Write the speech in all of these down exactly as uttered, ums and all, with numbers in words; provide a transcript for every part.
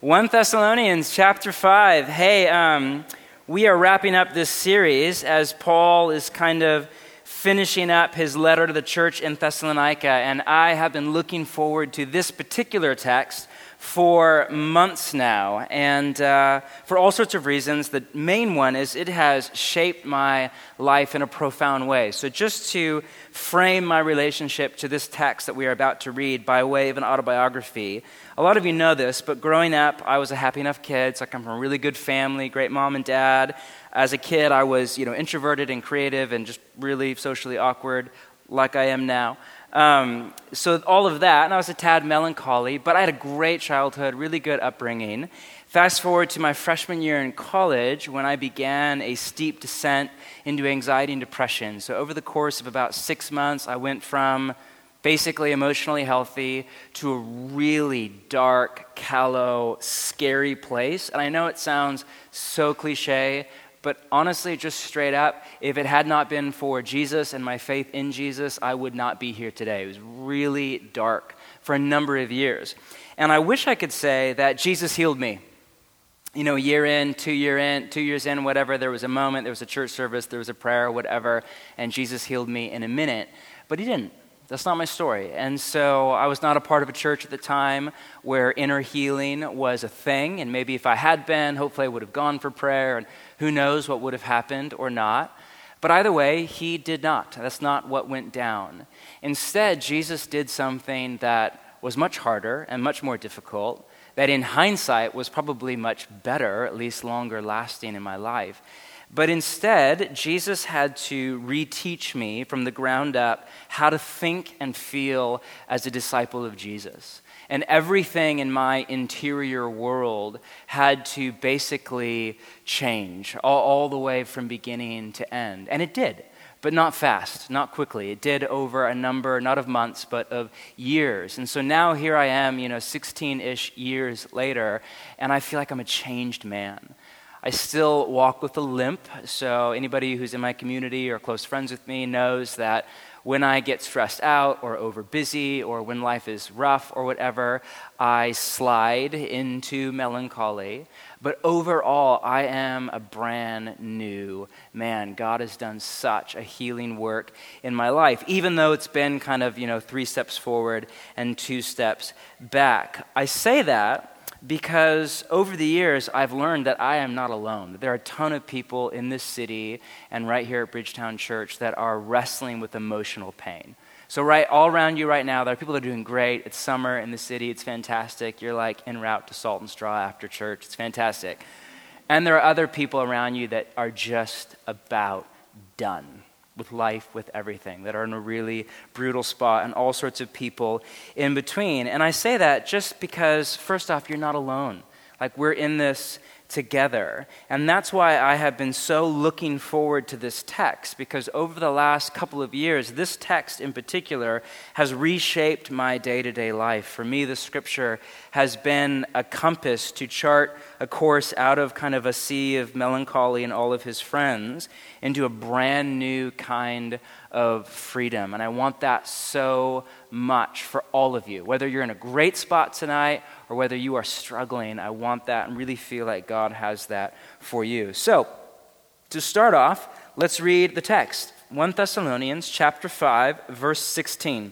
First Thessalonians chapter five. Hey, um, we are wrapping up this series as Paul is kind of finishing up his letter to the church in Thessalonica, and I have been looking forward to this particular text for months now, and uh, for all sorts of reasons. The main one is it has shaped my life in a profound way. So just to frame my relationship to this text that we are about to read by way of an autobiography, a lot of you know this, but growing up, I was a happy enough kid, so I come from a really good family, great mom and dad. As a kid, I was, you know, introverted and creative and just really socially awkward, like I am now. Um, so all of that, and I was a tad melancholy, but I had a great childhood, really good upbringing. Fast forward to my freshman year in college when I began a steep descent into anxiety and depression. So over the course of about six months, I went from basically emotionally healthy to a really dark, callow, scary place. And I know it sounds so cliche, but honestly, just straight up, if it had not been for Jesus and my faith in Jesus, I would not be here today. It was really dark for a number of years. And I wish I could say that Jesus healed me. You know, a year in, two year in, two years in, whatever, there was a moment, there was a church service, there was a prayer, whatever, and Jesus healed me in a minute. But he didn't. That's not my story. And so I was not a part of a church at the time where inner healing was a thing. And maybe if I had been, hopefully I would have gone for prayer. And who knows what would have happened or not. But either way, he did not. That's not what went down. Instead, Jesus did something that was much harder and much more difficult, that in hindsight was probably much better, at least longer lasting in my life. But instead, Jesus had to reteach me from the ground up how to think and feel as a disciple of Jesus. And everything in my interior world had to basically change all, all the way from beginning to end. And it did, but not fast, not quickly. It did over a number, not of months, but of years. And so now here I am, you know, sixteen-ish years later, and I feel like I'm a changed man. I still walk with a limp, so anybody who's in my community or close friends with me knows that when I get stressed out or over busy or when life is rough or whatever, I slide into melancholy. But overall, I am a brand new man. God has done such a healing work in my life, even though it's been kind of, you know, three steps forward and two steps back. I say that because over the years, I've learned that I am not alone. There are a ton of people in this city and right here at Bridgetown Church that are wrestling with emotional pain. So right all around you right now, there are people that are doing great. It's summer in the city. It's fantastic. You're like en route to Salt and Straw after church. It's fantastic. And there are other people around you that are just about done with life, with everything, that are in a really brutal spot, and all sorts of people in between. And I say that just because, first off, you're not alone. Like, we're in this together. And that's why I have been so looking forward to this text, because over the last couple of years, this text in particular has reshaped my day-to-day life. For me, the scripture has been a compass to chart a course out of kind of a sea of melancholy and all of his friends into a brand new kind of freedom. And I want that so much for all of you. Whether you're in a great spot tonight or whether you are struggling, I want that and really feel like God has that for you. So, to start off, let's read the text. First Thessalonians chapter five, verse sixteen.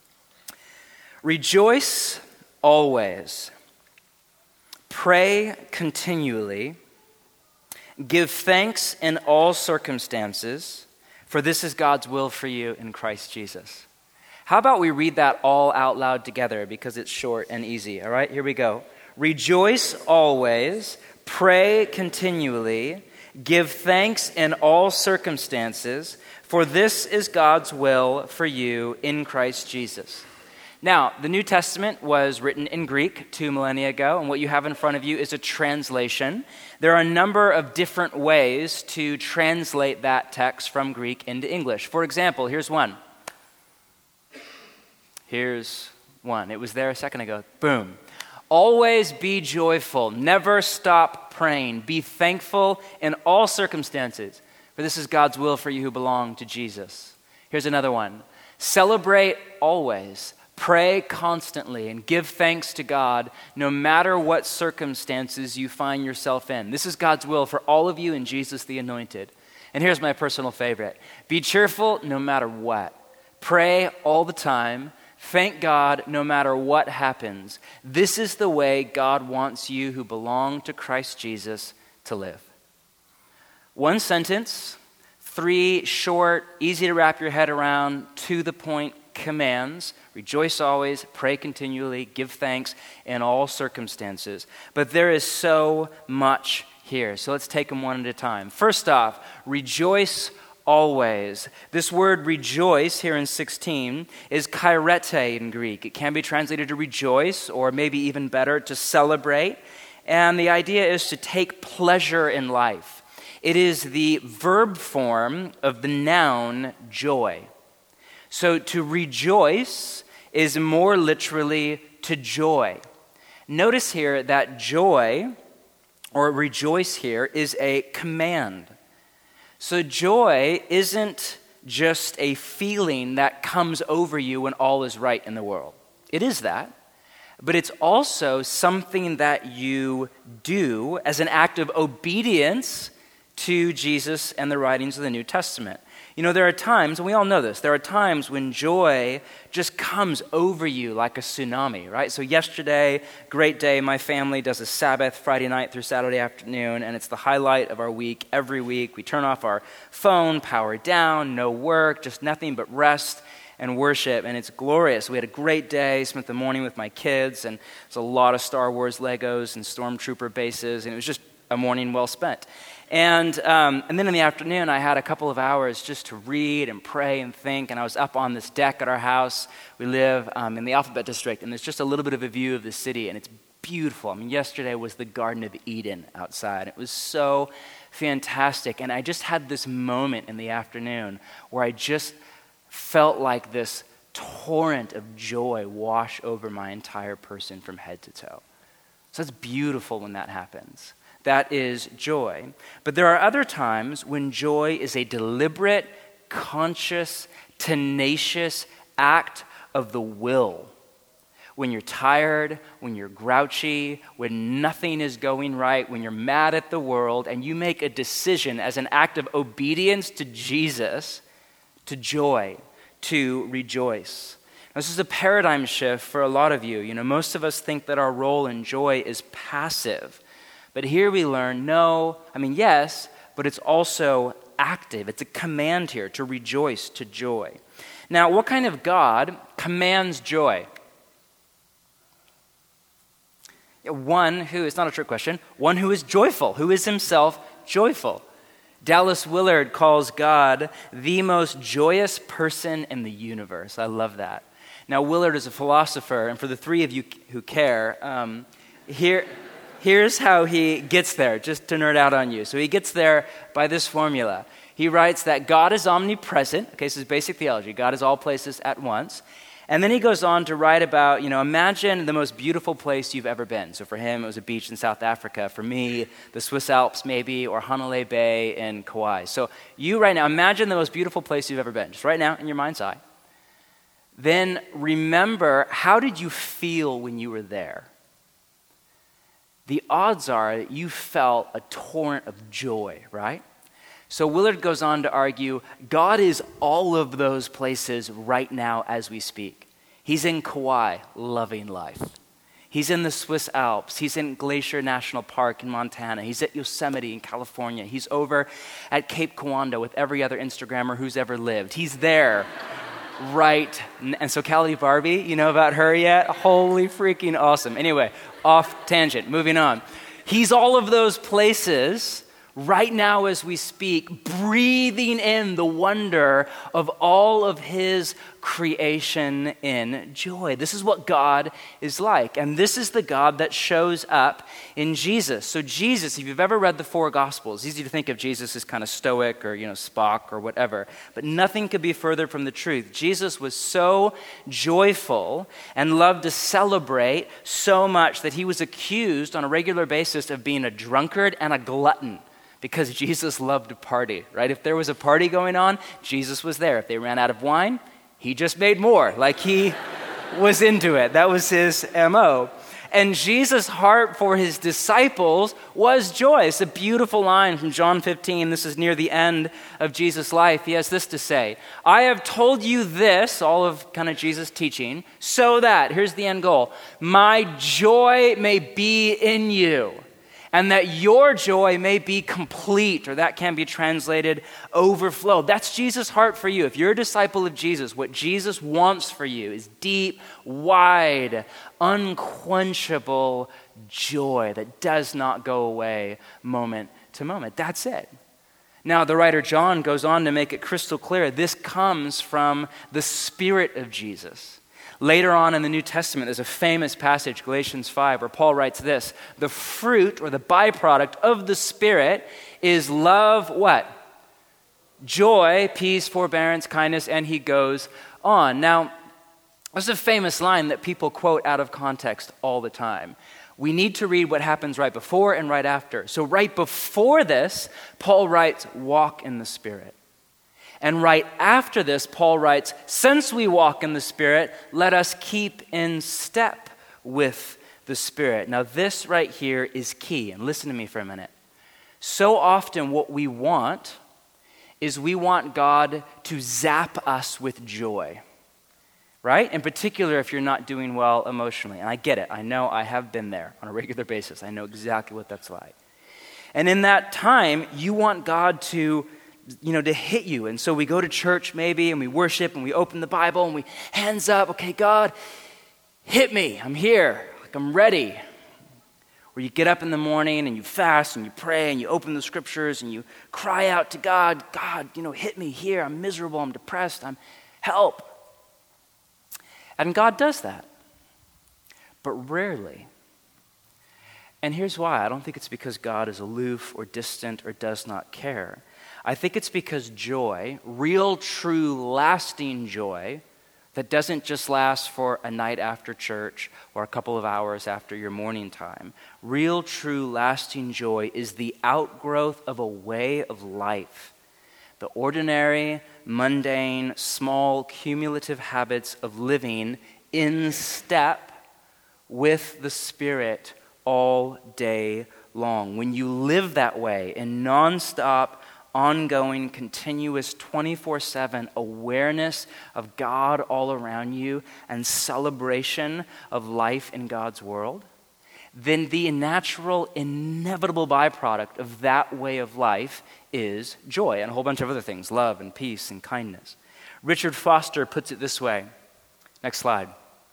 Rejoice always. Pray continually. Give thanks in all circumstances, for this is God's will for you in Christ Jesus. How about we read that all out loud together because it's short and easy, all right? Here we go. Rejoice always, pray continually, give thanks in all circumstances, for this is God's will for you in Christ Jesus. Now, the New Testament was written in Greek two millennia ago, and what you have in front of you is a translation. There are a number of different ways to translate that text from Greek into English. For example, here's one. Here's one. It was there a second ago. Boom. Always be joyful. Never stop praying. Be thankful in all circumstances, for this is God's will for you who belong to Jesus. Here's another one. Celebrate always. Pray constantly and give thanks to God no matter what circumstances you find yourself in. This is God's will for all of you in Jesus the Anointed. And here's my personal favorite. Be cheerful no matter what. Pray all the time. Thank God no matter what happens. This is the way God wants you who belong to Christ Jesus to live. One sentence, three short, easy to wrap your head around, to the point commands. Rejoice always, pray continually, give thanks in all circumstances. But there is so much here. So let's take them one at a time. First off, rejoice always. This word rejoice here in sixteen is kairete in Greek. It can be translated to rejoice, or maybe even better, to celebrate. And the idea is to take pleasure in life. It is the verb form of the noun joy. So to rejoice is more literally to joy. Notice here that joy, or rejoice here, is a command. So joy isn't just a feeling that comes over you when all is right in the world. It is that, but it's also something that you do as an act of obedience to Jesus and the writings of the New Testament. You know, there are times, and we all know this, there are times when joy just comes over you like a tsunami, right? So yesterday, great day, my family does a Sabbath Friday night through Saturday afternoon, and it's the highlight of our week every week. We turn off our phone, power down, no work, just nothing but rest and worship, and it's glorious. We had a great day, spent the morning with my kids, and there's a lot of Star Wars Legos and Stormtrooper bases, and it was just a morning well spent. And um, and then in the afternoon, I had a couple of hours just to read and pray and think, and I was up on this deck at our house. We live um, in the Alphabet District, and there's just a little bit of a view of the city, and it's beautiful. I mean, yesterday was the Garden of Eden outside. It was so fantastic, and I just had this moment in the afternoon where I just felt like this torrent of joy wash over my entire person from head to toe. So it's beautiful when that happens. That is joy. But there are other times when joy is a deliberate, conscious, tenacious act of the will. When you're tired, when you're grouchy, when nothing is going right, when you're mad at the world, and you make a decision as an act of obedience to Jesus, to joy, to rejoice. Now, this is a paradigm shift for a lot of you. You know, most of us think that our role in joy is passive. But here we learn, no, I mean, yes, but it's also active. It's a command here to rejoice, to joy. Now, what kind of God commands joy? One who, it's not a trick question, one who is joyful, who is himself joyful. Dallas Willard calls God the most joyous person in the universe. I love that. Now, Willard is a philosopher, and for the three of you who care, um, here... Here's how he gets there, just to nerd out on you. So he gets there by this formula. He writes that God is omnipresent. Okay, this is basic theology. God is all places at once. And then he goes on to write about, you know, imagine the most beautiful place you've ever been. So for him, it was a beach in South Africa. For me, the Swiss Alps maybe, or Hanalei Bay in Kauai. So you right now, imagine the most beautiful place you've ever been, just right now in your mind's eye. Then remember, how did you feel when you were there? The odds are that you felt a torrent of joy, right? So Willard goes on to argue, God is all of those places right now as we speak. He's in Kauai, loving life. He's in the Swiss Alps. He's in Glacier National Park in Montana. He's at Yosemite in California. He's over at Cape Kiwanda with every other Instagrammer who's ever lived. He's there. Right. And so Callie Barbie, you know about her yet? Holy freaking awesome. Anyway, off tangent, moving on. He's all of those places right now as we speak, breathing in the wonder of all of his creation in joy. This is what God is like. And this is the God that shows up in Jesus. So Jesus, if you've ever read the four Gospels, it's easy to think of Jesus as kind of stoic or, you know, Spock or whatever. But nothing could be further from the truth. Jesus was so joyful and loved to celebrate so much that he was accused on a regular basis of being a drunkard and a glutton. Because Jesus loved to party, right? If there was a party going on, Jesus was there. If they ran out of wine, he just made more. Like he was into it. That was his M O. And Jesus' heart for his disciples was joy. It's a beautiful line from John fifteen. This is near the end of Jesus' life. He has this to say, I have told you this, all of kind of Jesus' teaching, so that, here's the end goal, my joy may be in you, and that your joy may be complete, or that can be translated overflow. That's Jesus' heart for you. If you're a disciple of Jesus, what Jesus wants for you is deep, wide, unquenchable joy that does not go away moment to moment. That's it. Now, the writer John goes on to make it crystal clear. This comes from the Spirit of Jesus. Later on in the New Testament, there's a famous passage, Galatians five, where Paul writes this, the fruit or the byproduct of the Spirit is love, what? Joy, peace, forbearance, kindness, and he goes on. Now, there's a famous line that people quote out of context all the time. We need to read what happens right before and right after. So right before this, Paul writes, walk in the Spirit. And right after this, Paul writes, since we walk in the Spirit, let us keep in step with the Spirit. Now this right here is key, and listen to me for a minute. So often what we want is we want God to zap us with joy, right? In particular, if you're not doing well emotionally. And I get it. I know I have been there on a regular basis. I know exactly what that's like. And in that time, you want God to you know, to hit you. And so we go to church maybe and we worship and we open the Bible and we hands up, okay, God, hit me. I'm here. Like I'm ready. Or you get up in the morning and you fast and you pray and you open the scriptures and you cry out to God, God, you know, hit me here. I'm miserable. I'm depressed. I'm help. And God does that. But rarely. And here's why. I don't think it's because God is aloof or distant or does not care. I think it's because joy, real, true, lasting joy, that doesn't just last for a night after church or a couple of hours after your morning time. Real, true, lasting joy is the outgrowth of a way of life. The ordinary, mundane, small, cumulative habits of living in step with the Spirit all day long. When you live that way in nonstop, ongoing, continuous, twenty-four seven awareness of God all around you and celebration of life in God's world, then the natural, inevitable byproduct of that way of life is joy and a whole bunch of other things, love and peace and kindness. Richard Foster puts it this way. Next slide.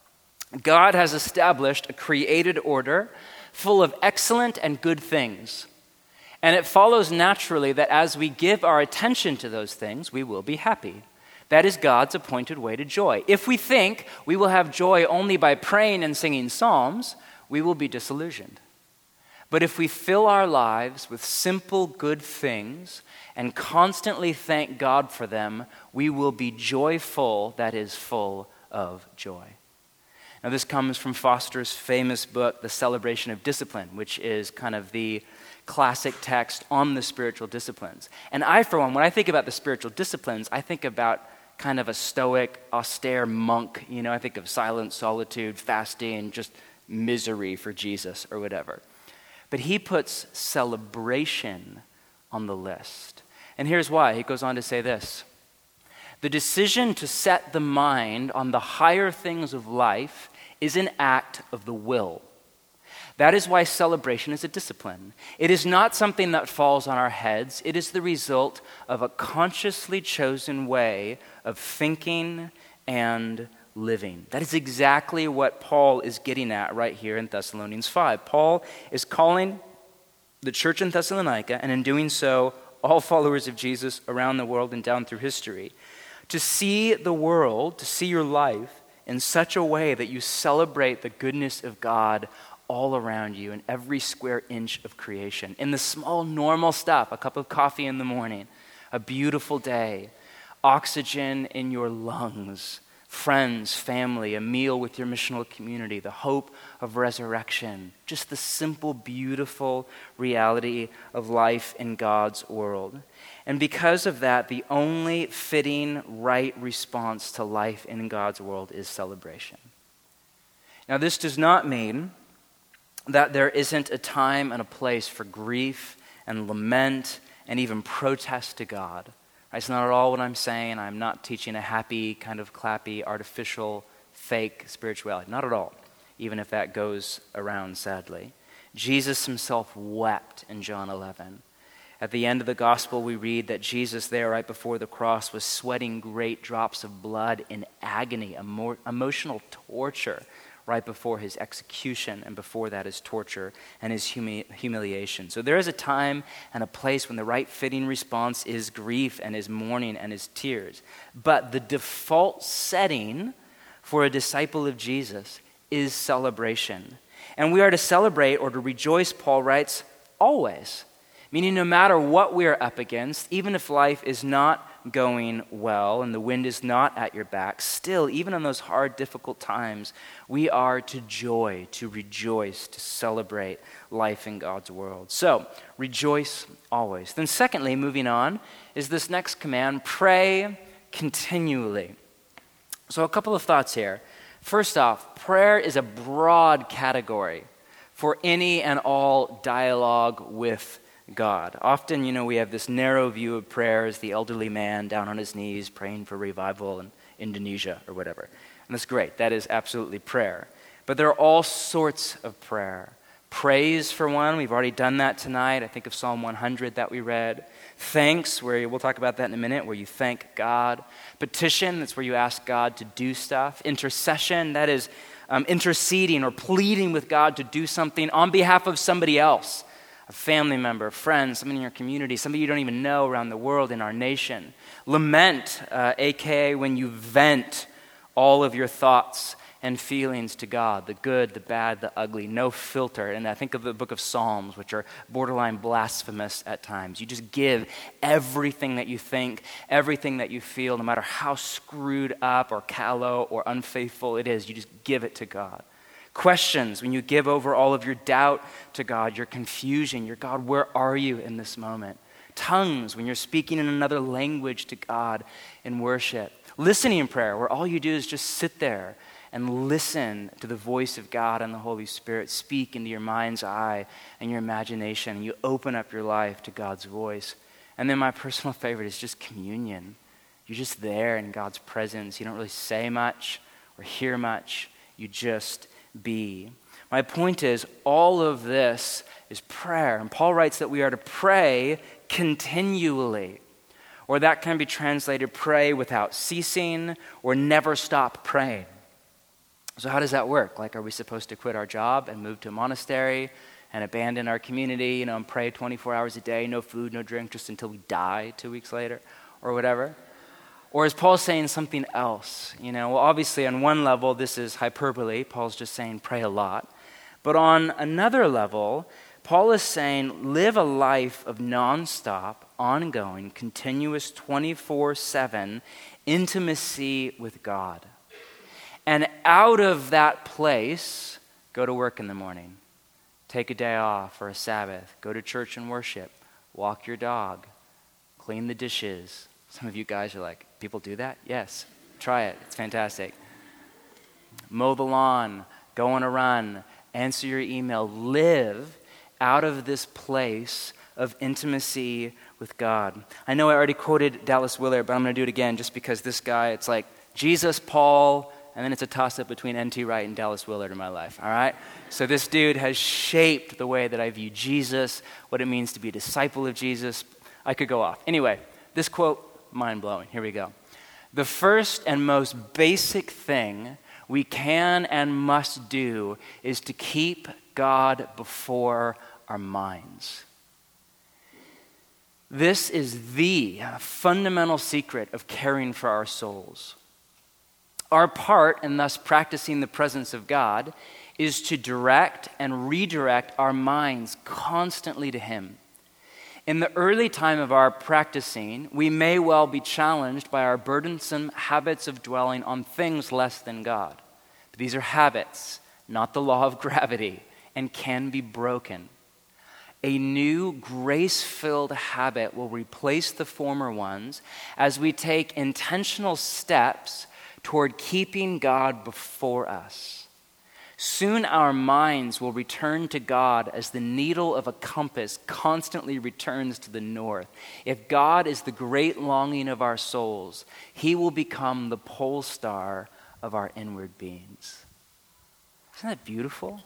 God has established a created order full of excellent and good things. And it follows naturally that as we give our attention to those things, we will be happy. That is God's appointed way to joy. If we think we will have joy only by praying and singing psalms, we will be disillusioned. But if we fill our lives with simple good things and constantly thank God for them, we will be joyful, that is, full of joy. Now this comes from Foster's famous book, The Celebration of Discipline, which is kind of the classic text on the spiritual disciplines. And I, for one, when I think about the spiritual disciplines, I think about kind of a stoic, austere monk. You know, I think of silence, solitude, fasting, just misery for Jesus or whatever. But he puts celebration on the list. And here's why. He goes on to say this. The decision to set the mind on the higher things of life is an act of the will. That is why celebration is a discipline. It is not something that falls on our heads. It is the result of a consciously chosen way of thinking and living. That is exactly what Paul is getting at right here in Thessalonians five. Paul is calling the church in Thessalonica, and in doing so, all followers of Jesus around the world and down through history, to see the world, to see your life in such a way that you celebrate the goodness of God all around you in every square inch of creation. In the small, normal stuff, a cup of coffee in the morning, a beautiful day, oxygen in your lungs, friends, family, a meal with your missional community, the hope of resurrection, just the simple, beautiful reality of life in God's world. And because of that, the only fitting, right response to life in God's world is celebration. Now, this does not mean that there isn't a time and a place for grief and lament and even protest to God. It's not at all what I'm saying. I'm not teaching a happy, kind of clappy, artificial, fake spirituality. Not at all, even if that goes around, sadly. Jesus himself wept in John eleven. At the end of the gospel, we read that Jesus there right before the cross was sweating great drops of blood in agony, emo- emotional torture, right before his execution, and before that his torture and his humi- humiliation. So there is a time and a place when the right fitting response is grief and is mourning and is tears. But the default setting for a disciple of Jesus is celebration. And we are to celebrate or to rejoice, Paul writes, always. Meaning no matter what we are up against, even if life is not going well and the wind is not at your back, still, even in those hard, difficult times, we are to joy, to rejoice, to celebrate life in God's world. So, rejoice always. Then secondly, moving on, is this next command, pray continually. So a couple of thoughts here. First off, prayer is a broad category for any and all dialogue with God. Often, you know, we have this narrow view of prayer as the elderly man down on his knees praying for revival in Indonesia or whatever. And that's great. That is absolutely prayer. But there are all sorts of prayer. Praise, for one. We've already done that tonight. I think of Psalm one hundred that we read. Thanks, where we'll talk about that in a minute, where you thank God. Petition, that's where you ask God to do stuff. Intercession, that is um, interceding or pleading with God to do something on behalf of somebody else. A family member, a friend, somebody in your community, somebody you don't even know around the world, in our nation. Lament, uh, a k a when you vent all of your thoughts and feelings to God, the good, the bad, the ugly, no filter. And I think of the book of Psalms, which are borderline blasphemous at times. You just give everything that you think, everything that you feel, no matter how screwed up or callow or unfaithful it is, you just give it to God. Questions, when you give over all of your doubt to God, your confusion, your God, where are you in this moment? Tongues, when you're speaking in another language to God in worship. Listening in prayer, where all you do is just sit there and listen to the voice of God and the Holy Spirit speak into your mind's eye and your imagination. And you open up your life to God's voice. And then my personal favorite is just communion. You're just there in God's presence. You don't really say much or hear much. You just be. My point is, all of this is prayer. And Paul writes that we are to pray continually. Or that can be translated pray without ceasing or never stop praying. So how does that work? Like, are we supposed to quit our job and move to a monastery and abandon our community, you know, and pray twenty-four hours a day, no food, no drink, just until we die two weeks later or whatever? Or is Paul saying something else? You know, well, obviously on one level, this is hyperbole. Paul's just saying pray a lot. But on another level, Paul is saying live a life of nonstop, ongoing, continuous, twenty-four seven intimacy with God. And out of that place, go to work in the morning. Take a day off or a Sabbath. Go to church and worship. Walk your dog. Clean the dishes. Some of you guys are like, people do that? Yes. Try it. It's fantastic. Mow the lawn. Go on a run. Answer your email. Live out of this place of intimacy with God. I know I already quoted Dallas Willard, but I'm going to do it again just because this guy, it's like Jesus, Paul, and then it's a toss-up between N T Wright and Dallas Willard in my life, all right? So this dude has shaped the way that I view Jesus, what it means to be a disciple of Jesus. I could go off. Anyway, this quote, mind-blowing. Here we go. The first and most basic thing we can and must do is to keep God before our minds. This is the fundamental secret of caring for our souls. Our part in thus practicing the presence of God is to direct and redirect our minds constantly to Him. In the early time of our practicing, we may well be challenged by our burdensome habits of dwelling on things less than God. But these are habits, not the law of gravity, and can be broken. A new grace-filled habit will replace the former ones as we take intentional steps toward keeping God before us. Soon our minds will return to God as the needle of a compass constantly returns to the north. If God is the great longing of our souls, he will become the pole star of our inward beings. Isn't that beautiful?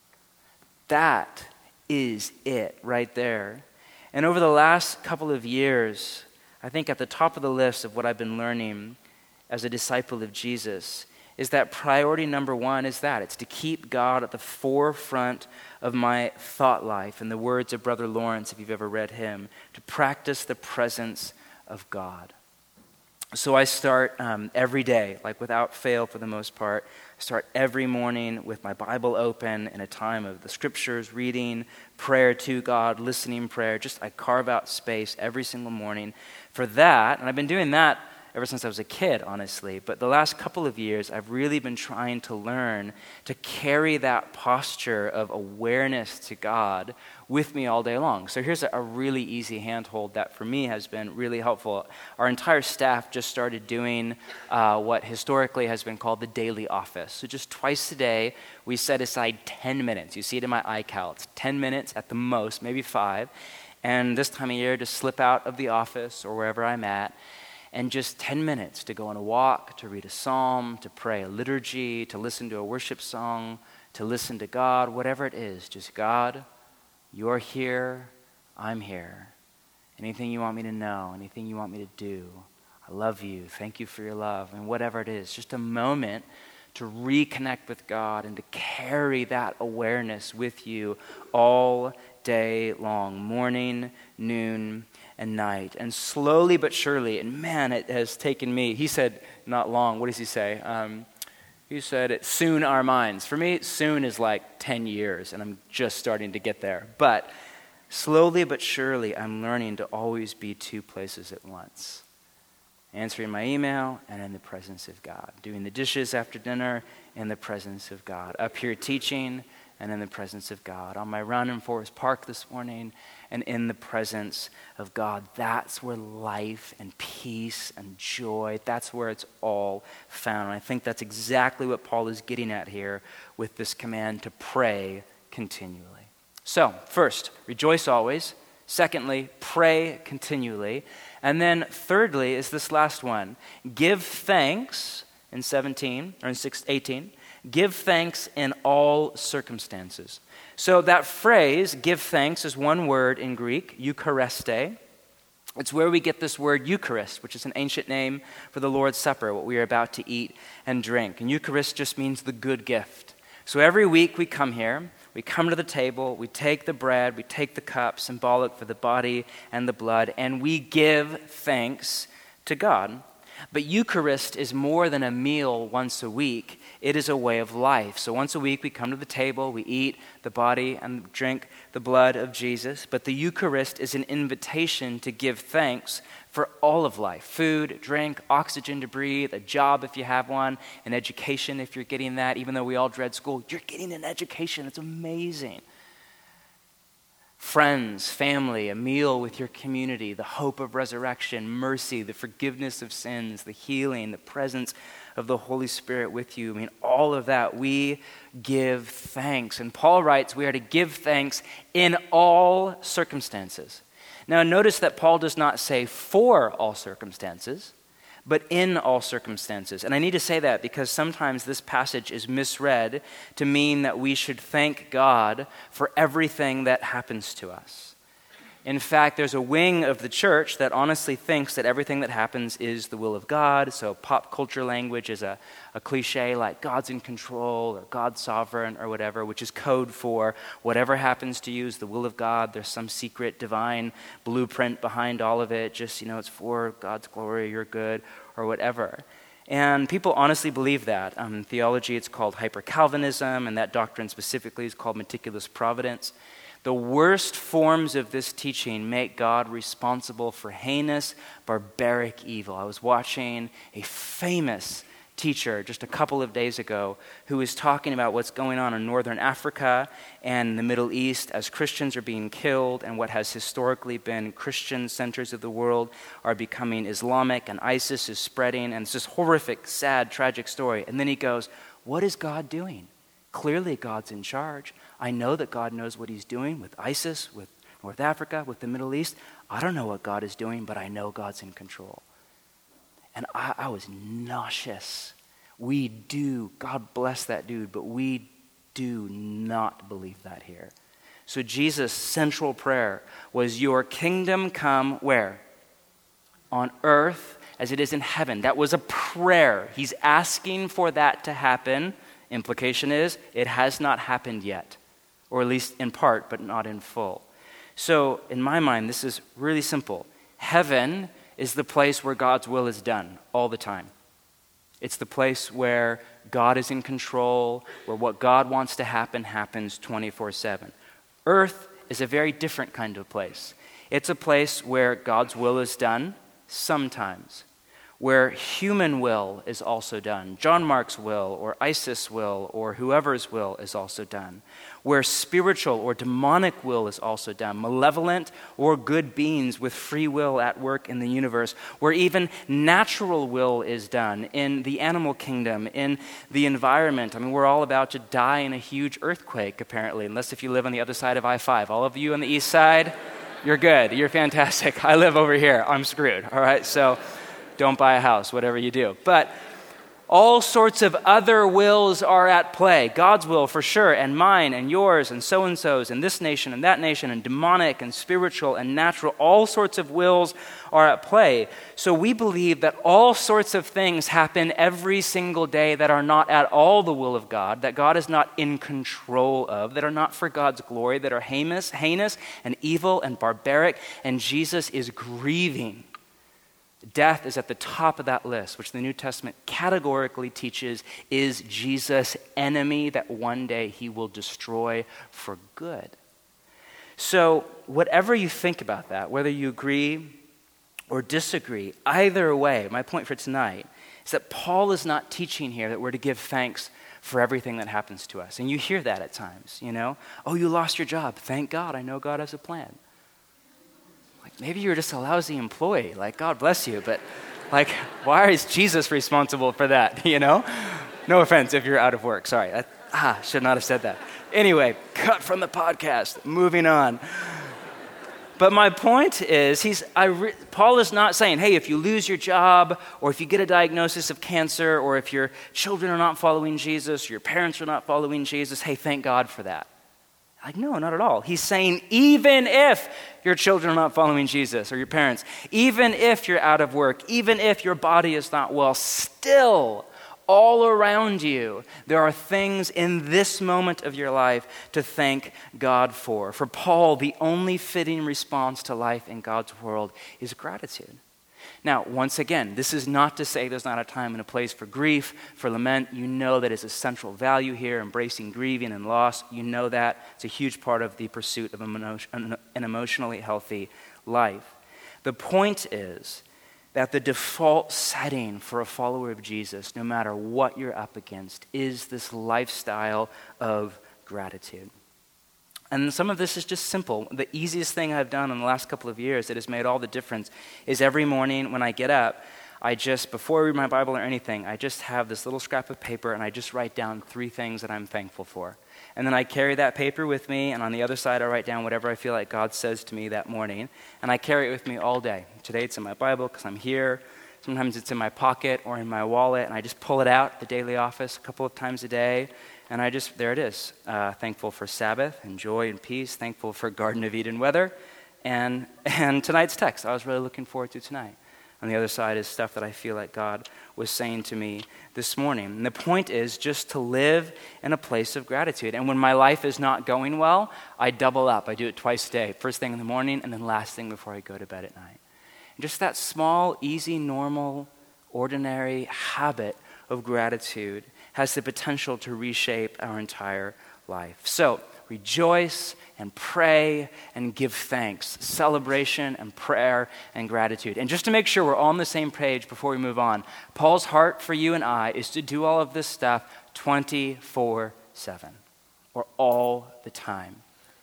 That is it right there. And over the last couple of years, I think at the top of the list of what I've been learning as a disciple of Jesus is that priority number one is that. It's to keep God at the forefront of my thought life. In the words of Brother Lawrence, if you've ever read him, to practice the presence of God. So I start um, every day, like without fail for the most part, I start every morning with my Bible open in a time of the scriptures, reading, prayer to God, listening prayer. Just I carve out space every single morning for that. And I've been doing that ever since I was a kid, honestly. But the last couple of years, I've really been trying to learn to carry that posture of awareness to God with me all day long. So here's a, a really easy handhold that for me has been really helpful. Our entire staff just started doing uh, what historically has been called the daily office. So just twice a day, we set aside ten minutes. You see it in my iCal. It's ten minutes at the most, maybe five. And this time of year, to slip out of the office or wherever I'm at, and just ten minutes to go on a walk, to read a psalm, to pray a liturgy, to listen to a worship song, to listen to God, whatever it is. Just God, you're here, I'm here. Anything you want me to know, anything you want me to do, I love you, thank you for your love, and whatever it is. Just a moment to reconnect with God and to carry that awareness with you all day long, morning, noon, and night. And slowly but surely, and man, it has taken me, he said not long, what does he say? Um, he said it, soon our minds. For me, soon is like ten years, and I'm just starting to get there. But slowly but surely, I'm learning to always be two places at once. Answering my email and in the presence of God. Doing the dishes after dinner in the presence of God. Up here teaching and in the presence of God. On my run in Forest Park this morning and in the presence of God. That's where life and peace and joy, that's where it's all found. And I think that's exactly what Paul is getting at here with this command to pray continually. So, first, rejoice always. Secondly, pray continually. And then thirdly is this last one. Give thanks in seventeen, or in eighteen. Give thanks in all circumstances. So that phrase, give thanks, is one word in Greek, Euchariste. It's where we get this word Eucharist, which is an ancient name for the Lord's Supper, what we are about to eat and drink. And Eucharist just means the good gift. So every week we come here, we come to the table, we take the bread, we take the cup, symbolic for the body and the blood, and we give thanks to God. But Eucharist is more than a meal once a week. It is a way of life. So once a week we come to the table, we eat the body and drink the blood of Jesus. But the Eucharist is an invitation to give thanks for all of life. Food, drink, oxygen to breathe, a job if you have one, an education if you're getting that. Even though we all dread school, you're getting an education. It's amazing. Friends, family, a meal with your community, the hope of resurrection, mercy, the forgiveness of sins, the healing, the presence of the Holy Spirit with you. I mean, all of that, we give thanks. And Paul writes, we are to give thanks in all circumstances. Now, notice that Paul does not say for all circumstances, but in all circumstances. And I need to say that because sometimes this passage is misread to mean that we should thank God for everything that happens to us. In fact, there's a wing of the church that honestly thinks that everything that happens is the will of God. So pop culture language is a, a cliche like God's in control or God's sovereign or whatever, which is code for whatever happens to you is the will of God. There's some secret divine blueprint behind all of it. Just, you know, it's for God's glory, you're good, or whatever. And people honestly believe that. Um, in theology, it's called hyper-Calvinism, and that doctrine specifically is called meticulous providence. The worst forms of this teaching make God responsible for heinous, barbaric evil. I was watching a famous teacher just a couple of days ago who was talking about what's going on in northern Africa and the Middle East as Christians are being killed and what has historically been Christian centers of the world are becoming Islamic and ISIS is spreading and it's this horrific, sad, tragic story. And then he goes, what is God doing? Clearly, God's in charge. I know that God knows what he's doing with ISIS, with North Africa, with the Middle East. I don't know what God is doing, but I know God's in control. And I, I was nauseous. We do, God bless that dude, but we do not believe that here. So Jesus' central prayer was, your kingdom come where? On earth as it is in heaven. That was a prayer. He's asking for that to happen. Implication is, it has not happened yet, or at least in part, but not in full. So in my mind, this is really simple. Heaven is the place where God's will is done all the time. It's the place where God is in control, where what God wants to happen happens twenty-four seven. Earth is a very different kind of place. It's a place where God's will is done sometimes, where human will is also done. John Mark's will or ISIS will or whoever's will is also done. Where spiritual or demonic will is also done. Malevolent or good beings with free will at work in the universe. Where even natural will is done in the animal kingdom, in the environment. I mean, we're all about to die in a huge earthquake, apparently, unless if you live on the other side of I five. All of you on the east side, you're good. You're fantastic. I live over here. I'm screwed. All right, so don't buy a house, whatever you do. But all sorts of other wills are at play. God's will for sure, and mine, and yours, and so-and-so's, and this nation, and that nation, and demonic, and spiritual, and natural. All sorts of wills are at play. So we believe that all sorts of things happen every single day that are not at all the will of God, that God is not in control of, that are not for God's glory, that are heinous, heinous and evil and barbaric, and Jesus is grieving. Death is at the top of that list, which the New Testament categorically teaches is Jesus' enemy that one day he will destroy for good. So whatever you think about that, whether you agree or disagree, either way, my point for tonight is that Paul is not teaching here that we're to give thanks for everything that happens to us. And you hear that at times, you know? Oh, you lost your job. Thank God. I know God has a plan. Like, maybe you're just a lousy employee. Like, God bless you. But, like, why is Jesus responsible for that, you know? No offense if you're out of work. Sorry. I, ah, should not have said that. Anyway, cut from the podcast. Moving on. But my point is, he's I re, Paul is not saying, hey, if you lose your job, or if you get a diagnosis of cancer, or if your children are not following Jesus, or your parents are not following Jesus, hey, thank God for that. Like, no, not at all. He's saying even if your children are not following Jesus or your parents, even if you're out of work, even if your body is not well, still all around you, there are things in this moment of your life to thank God for. For Paul, the only fitting response to life in God's world is gratitude. Now, once again, this is not to say there's not a time and a place for grief, for lament. You know that is a central value here, embracing grieving and loss. You know that. It's a huge part of the pursuit of an emotionally healthy life. The point is that the default setting for a follower of Jesus, no matter what you're up against, is this lifestyle of gratitude. And some of this is just simple. The easiest thing I've done in the last couple of years that has made all the difference is every morning when I get up, I just, before I read my Bible or anything, I just have this little scrap of paper and I just write down three things that I'm thankful for. And then I carry that paper with me, and on the other side I write down whatever I feel like God says to me that morning, and I carry it with me all day. Today it's in my Bible because I'm here. Sometimes it's in my pocket or in my wallet, and I just pull it out at the daily office a couple of times a day. And I just, there it is. Uh, thankful for Sabbath and joy and peace. Thankful for Garden of Eden weather. And and tonight's text, I was really looking forward to tonight. On the other side is stuff that I feel like God was saying to me this morning. And the point is just to live in a place of gratitude. And when my life is not going well, I double up. I do it twice a day. First thing in the morning and then last thing before I go to bed at night. And just that small, easy, normal, ordinary habit of gratitude has the potential to reshape our entire life. So rejoice and pray and give thanks. Celebration and prayer and gratitude. And just to make sure we're all on the same page before we move on, Paul's heart for you and I is to do all of this stuff twenty-four seven, or all the time.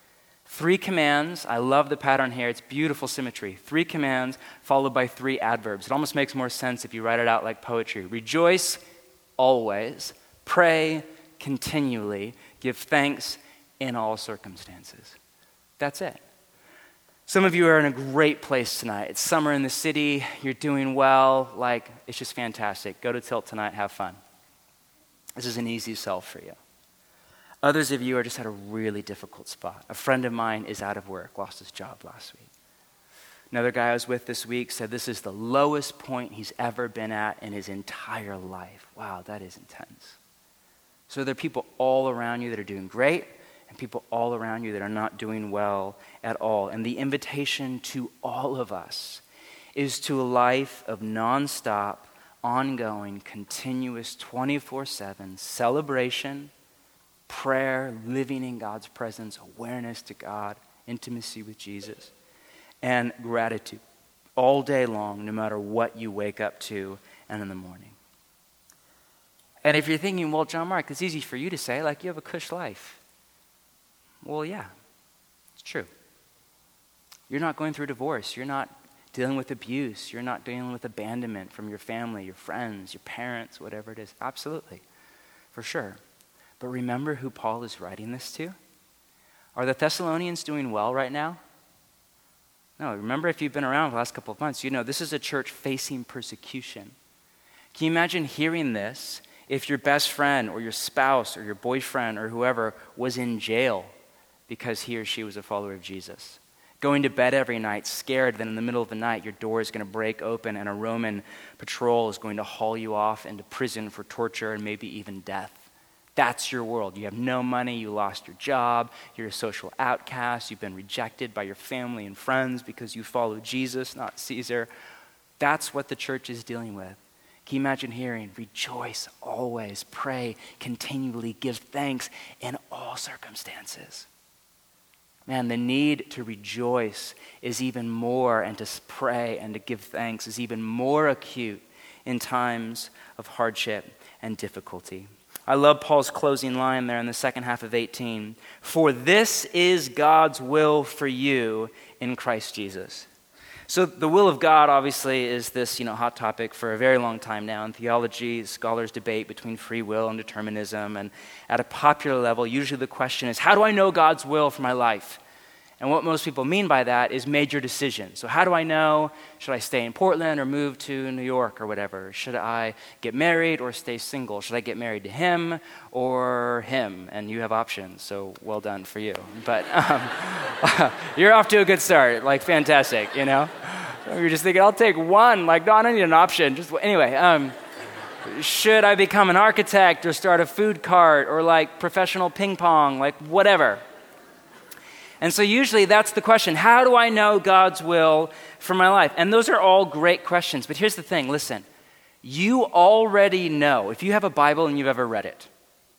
Three commands. I love the pattern here. It's beautiful symmetry. Three commands followed by three adverbs. It almost makes more sense if you write it out like poetry. Rejoice always. Pray continually give thanks in all circumstances. That's it. Some of you are in a great place tonight. It's summer in the city. You're doing well. Like, it's just fantastic. Go to Tilt tonight. Have fun. This is an easy sell for you. Others of you are just at a really difficult spot. A friend of mine is out of work, lost his job last week. Another guy I was with this week said this is the lowest point he's ever been at in his entire life. Wow, that is intense. So there are people all around you that are doing great and people all around you that are not doing well at all. And the invitation to all of us is to a life of nonstop, ongoing, continuous, twenty-four seven celebration, prayer, living in God's presence, awareness to God, intimacy with Jesus, and gratitude all day long, no matter what you wake up to and in the morning. And if you're thinking, well, John Mark, it's easy for you to say, like, you have a cush life. Well, yeah, it's true. You're not going through divorce. You're not dealing with abuse. You're not dealing with abandonment from your family, your friends, your parents, whatever it is. Absolutely, for sure. But remember who Paul is writing this to? Are the Thessalonians doing well right now? No, remember if you've been around for the last couple of months, you know this is a church facing persecution. Can you imagine hearing this if your best friend or your spouse or your boyfriend or whoever was in jail because he or she was a follower of Jesus? Going to bed every night scared that in the middle of the night your door is going to break open and a Roman patrol is going to haul you off into prison for torture and maybe even death. That's your world. You have no money, you lost your job, you're a social outcast, you've been rejected by your family and friends because you follow Jesus, not Caesar. That's what the church is dealing with. Can you imagine hearing, rejoice always, pray continually, give thanks in all circumstances? Man, the need to rejoice is even more, and to pray and to give thanks is even more acute in times of hardship and difficulty. I love Paul's closing line there in the second half of eighteen. For this is God's will for you in Christ Jesus. So the will of God obviously is this, you know, hot topic for a very long time now. In theology, scholars debate between free will and determinism. And at a popular level, usually the question is, how do I know God's will for my life? And what most people mean by that is major decisions. So how do I know, should I stay in Portland or move to New York or whatever? Should I get married or stay single? Should I get married to him or him? And you have options, so well done for you. But um, you're off to a good start, like fantastic, you know? You're just thinking, I'll take one, like, no, I don't need an option. Just anyway, um, should I become an architect or start a food cart or like professional ping pong, like whatever? And so usually that's the question. How do I know God's will for my life? And those are all great questions. But here's the thing. Listen, you already know, if you have a Bible and you've ever read it,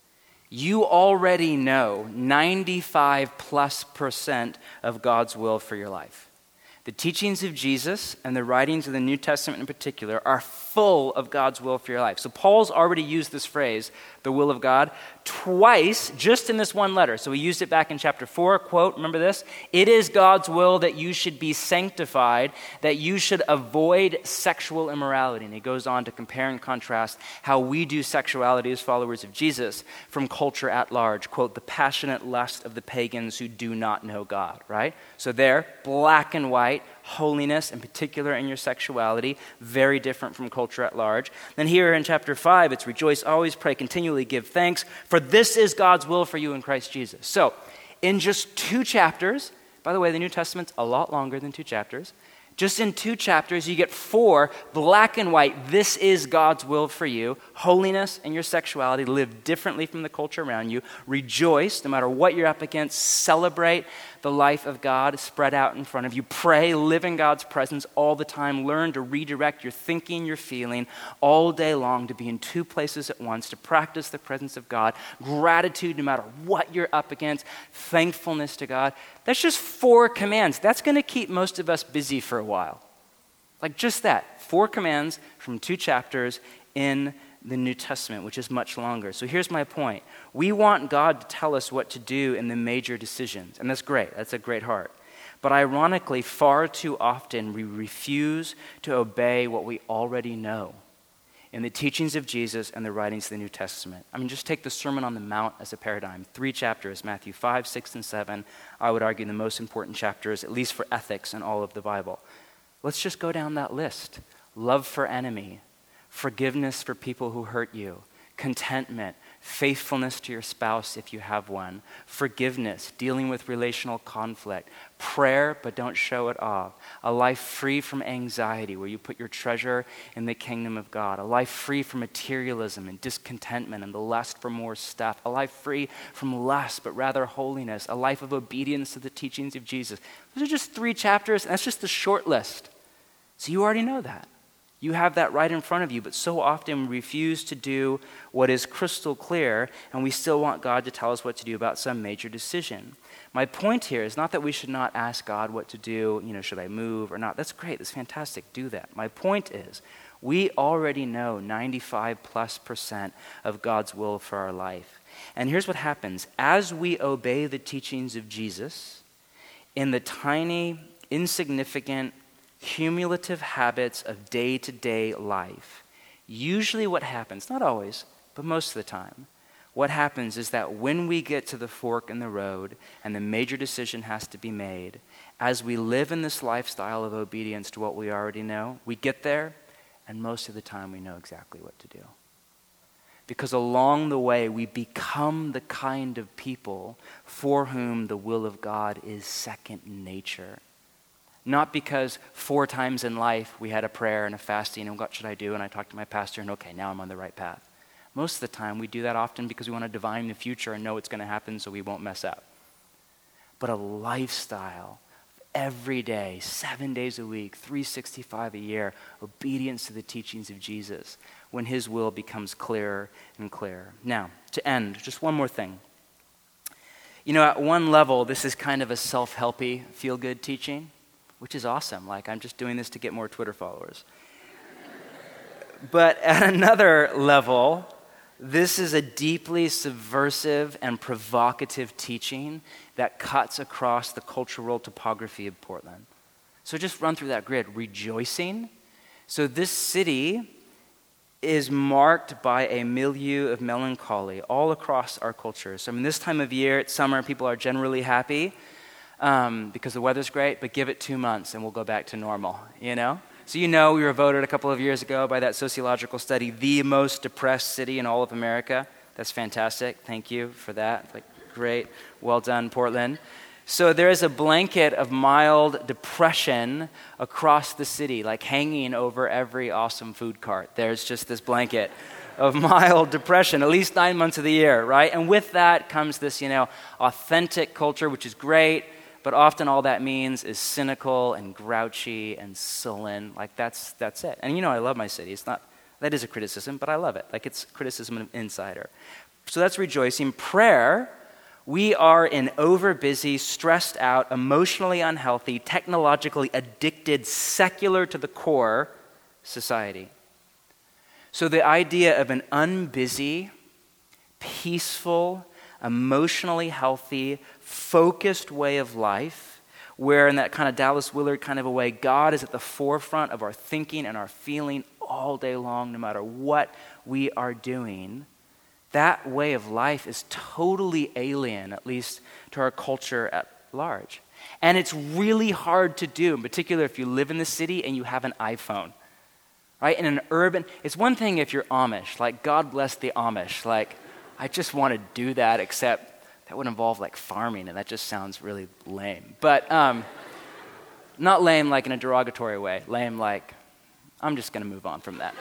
you already know ninety-five plus percent of God's will for your life. The teachings of Jesus and the writings of the New Testament in particular are full of God's will for your life. So Paul's already used this phrase, the will of God, twice just in this one letter. So he used it back in chapter four, quote, remember this? It is God's will that you should be sanctified, that you should avoid sexual immorality. And he goes on to compare and contrast how we do sexuality as followers of Jesus from culture at large. Quote, the passionate lust of the pagans who do not know God, right? So there, black and white, holiness, in particular in your sexuality, very different from culture at large. Then here in chapter five, it's rejoice, always pray, continually give thanks, for this is God's will for you in Christ Jesus. So in just two chapters, by the way, the New Testament's a lot longer than two chapters. Just in two chapters, you get four black and white, this is God's will for you. Holiness and your sexuality, live differently from the culture around you. Rejoice, no matter what you're up against. Celebrate the life of God spread out in front of you. Pray, live in God's presence all the time. Learn to redirect your thinking, your feeling all day long, to be in two places at once, to practice the presence of God. Gratitude, no matter what you're up against. Thankfulness to God. That's just four commands. That's going to keep most of us busy for a while. Like just that. Four commands from two chapters in the New Testament, which is much longer. So here's my point. We want God to tell us what to do in the major decisions. And that's great. That's a great heart. But ironically, far too often we refuse to obey what we already know. in the teachings of Jesus and the writings of the New Testament. I mean, just take the Sermon on the Mount as a paradigm. Three chapters, Matthew five, six, and seven. I would argue the most important chapters, at least for ethics in all of the Bible. Let's just go down that list. Love for enemy, forgiveness for people who hurt you, contentment, faithfulness to your spouse if you have one, forgiveness, dealing with relational conflict, prayer but don't show it off, a life free from anxiety where you put your treasure in the kingdom of God, a life free from materialism and discontentment and the lust for more stuff, a life free from lust but rather holiness, a life of obedience to the teachings of Jesus. Those are just three chapters, and that's just the short list. So you already know that. You have that right in front of you, but so often we refuse to do what is crystal clear, and we still want God to tell us what to do about some major decision. My point here is not that we should not ask God what to do, you know, should I move or not? That's great, that's fantastic, do that. My point is, we already know ninety-five plus percent of God's will for our life. And here's what happens. As we obey the teachings of Jesus, in the tiny, insignificant, cumulative habits of day-to-day life, usually what happens, not always, but most of the time, what happens is that when we get to the fork in the road and the major decision has to be made, as we live in this lifestyle of obedience to what we already know, we get there, and most of the time we know exactly what to do. Because along the way, we become the kind of people for whom the will of God is second nature. Not because four times in life we had a prayer and a fasting and what should I do? And I talked to my pastor and okay, now I'm on the right path. Most of the time we do that often because we want to divine the future and know it's going to happen so we won't mess up. But a lifestyle, every day, seven days a week, three sixty-five a year, obedience to the teachings of Jesus, when his will becomes clearer and clearer. Now, to end, just one more thing. You know, at one level, this is kind of a self-helpy, feel-good teaching, which is awesome. Like, I'm just doing this to get more Twitter followers. But at another level, this is a deeply subversive and provocative teaching that cuts across the cultural topography of Portland. So just run through that grid. Rejoicing. So this city is marked by a milieu of melancholy all across our culture. So I mean, this time of year, it's summer, people are generally happy. Um, because the weather's great, but give it two months and we'll go back to normal, you know? So you know we were voted a couple of years ago by that sociological study, the most depressed city in all of America. That's fantastic. Thank you for that. Like, great. Well done, Portland. So there is a blanket of mild depression across the city, like hanging over every awesome food cart. There's just this blanket of mild depression, at least nine months of the year, right? And with that comes this, you know, authentic culture, which is great. But often all that means is cynical and grouchy and sullen. Like that's that's it. And you know I love my city. It's not, that is a criticism, but I love it. Like it's criticism of an insider. So that's rejoicing. Prayer, we are an overbusy, stressed out, emotionally unhealthy, technologically addicted, secular to the core society. So the idea of an unbusy, peaceful, emotionally healthy, focused way of life, where in that kind of Dallas Willard kind of a way, God is at the forefront of our thinking and our feeling all day long, no matter what we are doing. That way of life is totally alien, at least to our culture at large. And it's really hard to do, in particular if you live in the city and you have an iPhone. Right? In an urban, it's one thing if you're Amish, like God bless the Amish, like I just want to do that, except that would involve like farming, and that just sounds really lame. But um, not lame like in a derogatory way. Lame like, I'm just going to move on from that.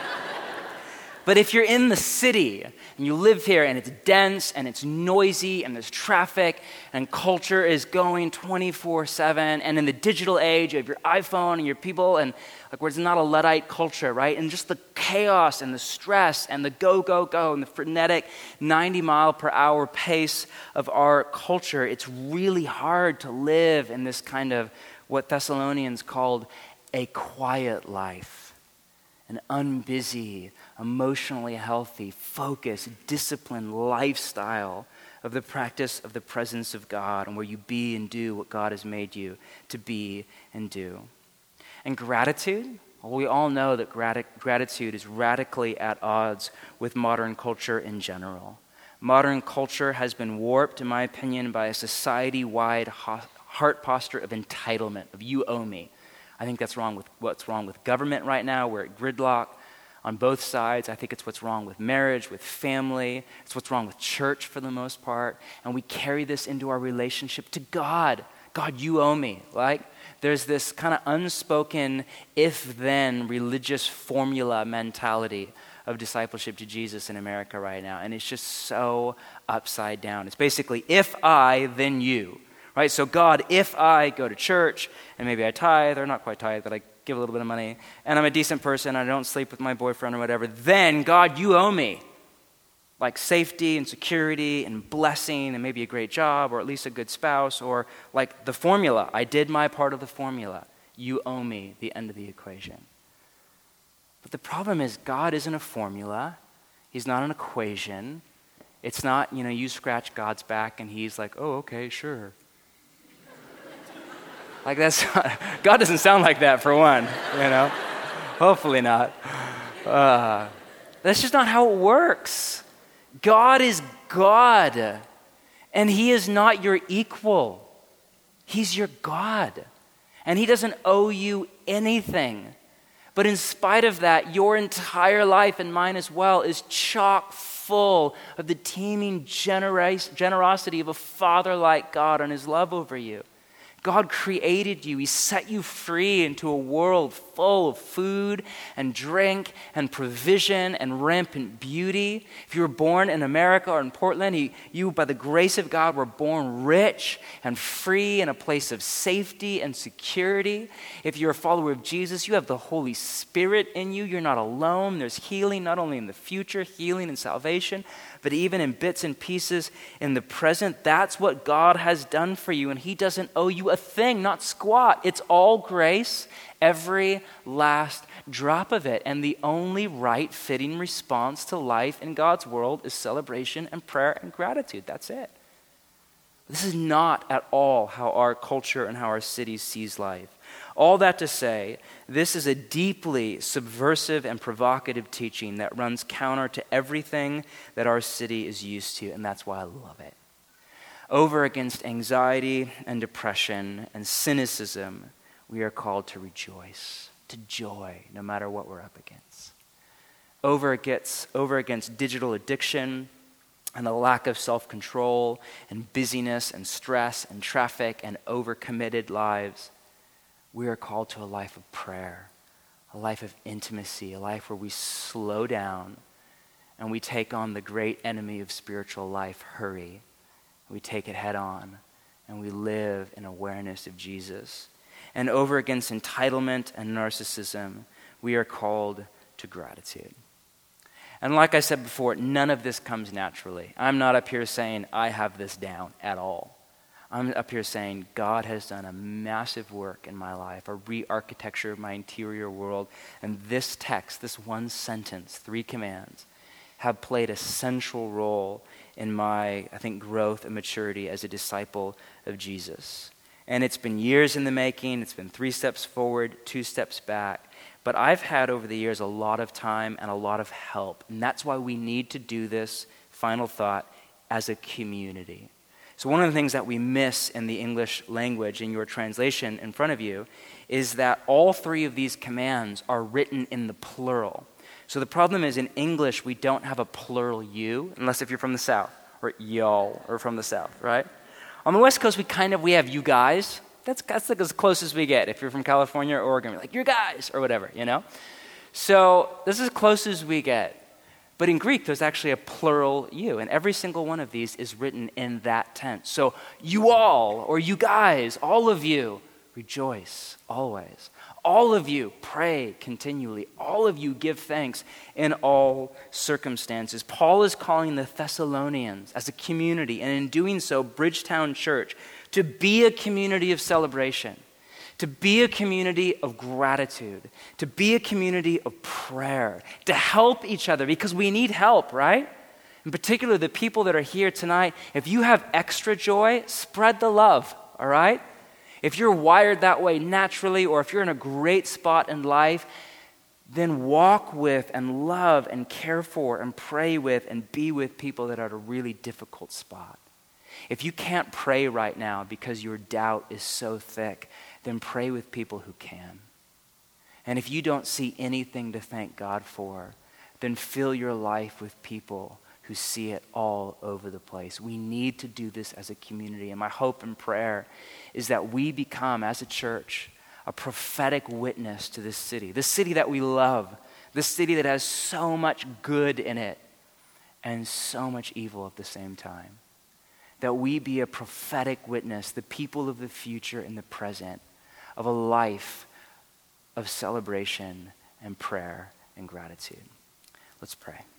But if you're in the city and you live here and it's dense and it's noisy and there's traffic and culture is going twenty-four seven, and in the digital age you have your iPhone and your people and like where it's not a Luddite culture, right? And just the chaos and the stress and the go, go, go and the frenetic ninety mile per hour pace of our culture, it's really hard to live in this kind of what Thessalonians called a quiet life. An unbusy, emotionally healthy, focused, disciplined lifestyle of the practice of the presence of God and where you be and do what God has made you to be and do. And gratitude, Well, we all know that grat- gratitude is radically at odds with modern culture in general. Modern culture has been warped, in my opinion, by a society-wide ho- heart posture of entitlement, of you owe me. I think that's wrong with what's wrong with government right now. We're at gridlock on both sides. I think it's what's wrong with marriage, with family. It's what's wrong with church for the most part. And we carry this into our relationship to God. God, you owe me. Like, there's this kind of unspoken if-then religious formula mentality of discipleship to Jesus in America right now. And it's just so upside down. It's basically, if I, then you. Right? So God, if I go to church, and maybe I tithe, or not quite tithe, but I give a little bit of money, and I'm a decent person, I don't sleep with my boyfriend or whatever, then God, you owe me. Like safety and security and blessing and maybe a great job or at least a good spouse, or like the formula. I did my part of the formula. You owe me the end of the equation. But the problem is God isn't a formula. He's not an equation. It's not, you know, you scratch God's back and he's like, oh, okay, sure. Like that's not, God doesn't sound like that for one, you know. Hopefully not. Uh, that's just not how it works. God is God, and he is not your equal. He's your God, and he doesn't owe you anything. But in spite of that, your entire life, and mine as well, is chock full of the teeming generos- generosity of a father like God and his love over you. God created you. He set you free into a world full of food and drink and provision and rampant beauty. If you were born in America or in Portland, he, you, by the grace of God, were born rich and free in a place of safety and security. If you're a follower of Jesus, you have the Holy Spirit in you. You're not alone. There's healing not only in the future, healing and salvation, but even in bits and pieces in the present. That's what God has done for you, and he doesn't owe you a thing, not squat. It's all grace, every last drop of it. And the only right fitting response to life in God's world is celebration and prayer and gratitude. That's it. This is not at all how our culture and how our city sees life. All that to say, this is a deeply subversive and provocative teaching that runs counter to everything that our city is used to, and that's why I love it. Over against anxiety and depression and cynicism, we are called to rejoice, to joy, no matter what we're up against. Over against, over against digital addiction and the lack of self-control and busyness and stress and traffic and overcommitted lives, we are called to a life of prayer, a life of intimacy, a life where we slow down and we take on the great enemy of spiritual life, hurry. We take it head on and we live in awareness of Jesus. And over against entitlement and narcissism, we are called to gratitude. And like I said before, none of this comes naturally. I'm not up here saying I have this down at all. I'm up here saying God has done a massive work in my life, a re-architecture of my interior world. And this text, this one sentence, three commands, have played a central role in my, I think, growth and maturity as a disciple of Jesus. And it's been years in the making. It's been three steps forward, two steps back. But I've had over the years a lot of time and a lot of help. And that's why we need to do this, final thought, as a community. So one of the things that we miss in the English language in your translation in front of you is that all three of these commands are written in the plural. So the problem is in English, we don't have a plural you, unless if you're from the South, or y'all, or from the South, right? On the West Coast, we kind of, we have you guys. That's, that's like as close as we get. If you're from California or Oregon, we're like, you guys, or whatever, you know? So this is as close as we get. But in Greek, there's actually a plural you, and every single one of these is written in that tense. So you all, or you guys, all of you, rejoice always. All of you pray continually. All of you give thanks in all circumstances. Paul is calling the Thessalonians as a community, and in doing so, Bridgetown Church, to be a community of celebration, to be a community of gratitude, to be a community of prayer, to help each other because we need help, right? In particular, the people that are here tonight, if you have extra joy, spread the love, all right? If you're wired that way naturally, or if you're in a great spot in life, then walk with and love and care for and pray with and be with people that are at a really difficult spot. If you can't pray right now because your doubt is so thick, then pray with people who can. And if you don't see anything to thank God for, then fill your life with people who see it all over the place. We need to do this as a community. And my hope and prayer is that we become, as a church, a prophetic witness to this city, the city that we love, the city that has so much good in it and so much evil at the same time. That we be a prophetic witness, the people of the future and the present, of a life of celebration and prayer and gratitude. Let's pray.